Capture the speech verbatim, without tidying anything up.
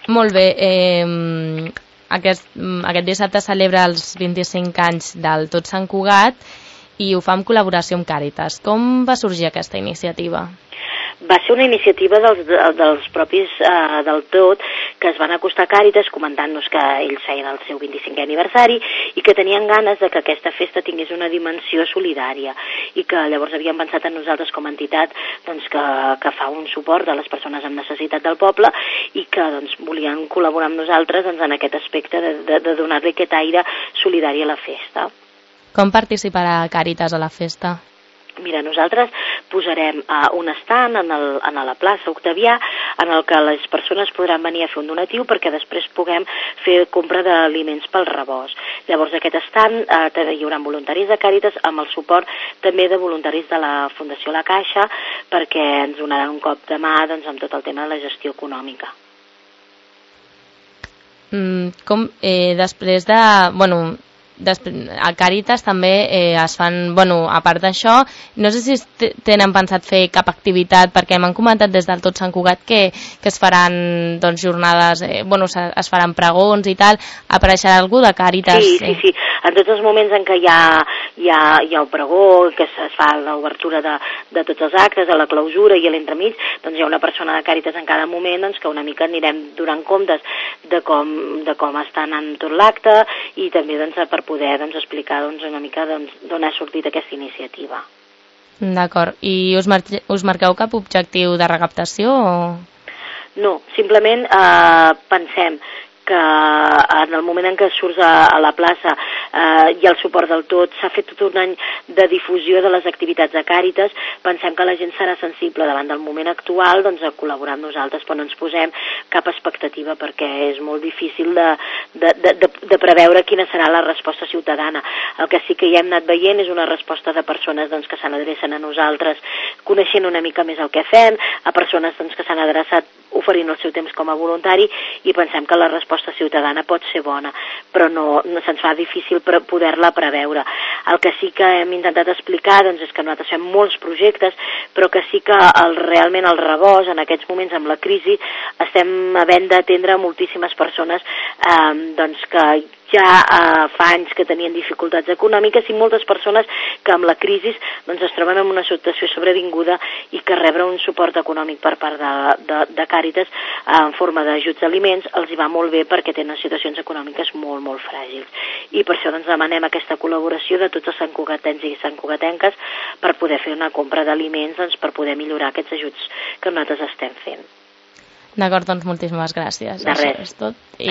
Molt bé, eh, aquest, aquest dissabte celebra els vint-i-cinc anys del Tot Sant Cugat i ho fa en col·laboració amb Càritas. Com va sorgir aquesta iniciativa? Va ser una iniciativa dels, dels propis eh, del Tot, que es van acostar a Càritas comentant-nos que ells feien el seu vint-i-cinquè aniversari i que tenien ganes de que aquesta festa tingués una dimensió solidària i que llavors havien pensat en nosaltres com a entitat doncs, que, que fa un suport a les persones amb necessitat del poble i que doncs, volien col·laborar amb nosaltres doncs, en aquest aspecte de, de, de donar-li aquest aire solidari a la festa. Com participarà Càritas a la festa? Mira, nosaltres posarem uh, un stand en, el, en la plaça Octavià en el que les persones podran venir a fer un donatiu perquè després puguem fer compra d'aliments pel rebost. Llavors aquest stand uh, hi haurà voluntaris de Càritas amb el suport també de voluntaris de la Fundació La Caixa perquè ens donaran un cop de mà doncs, amb tot el tema de la gestió econòmica. Mm, com, eh, després de... Bueno, a Càritas també eh, es fan, bueno, a part d'això, no sé si tenen pensat fer cap activitat, perquè m'han comentat des del Tot Sant Cugat que, que es faran doncs, jornades, eh, bueno, es faran pregons i tal. Apareixerà algú de Càritas? Sí, sí, sí. En tots els moments en què hi ha, hi ha, hi ha el pregó, que es fa l'obertura de, de tots els actes, a la clausura i a l'entremig, doncs hi ha una persona de Càritas en cada moment doncs, que una mica anirem donant comptes de com, de com està anant tot l'acte i també doncs, per poder doncs, explicar doncs, una mica doncs, d'on ha sortit aquesta iniciativa. D'acord. I us, mar us marqueu cap objectiu de recaptació? O... No, simplement eh, pensem que en el moment en què surts a, a la plaça eh, hi ha el suport del Tot, s'ha fet tot un any de difusió de les activitats de Càritas, pensem que la gent serà sensible davant del moment actual doncs, a col·laborar amb nosaltres, però no ens posem cap expectativa perquè és molt difícil de, de, de, de, de preveure quina serà la resposta ciutadana. El que sí que hi hem anat veient és una resposta de persones doncs, que s'adrecen a nosaltres coneixent una mica més el que fem, a persones doncs, que s'han adreçat oferint el seu temps com a voluntari i pensem que la resposta ciutadana pot ser bona, però no, no se'ns fa difícil poder-la preveure. El que sí que hem intentat explicar doncs, és que nosaltres fem molts projectes, però que sí que el, realment el rebost, en aquests moments amb la crisi, estem havent d'atendre moltíssimes persones eh, doncs, que ja eh, fa anys que tenien dificultats econòmiques i moltes persones que amb la crisi doncs, es troben en una situació sobrevinguda i que rebre un suport econòmic per part de, de, de Càritas eh, en forma d'ajuts d'aliments els hi va molt bé perquè tenen situacions econòmiques molt, molt fràgils. I per això doncs, demanem aquesta col·laboració de tots els santcugatens i santcugatenques per poder fer una compra d'aliments doncs, per poder millorar aquests ajuts que nosaltres estem fent. D'acord, doncs moltíssimes gràcies. De res. Això és tot.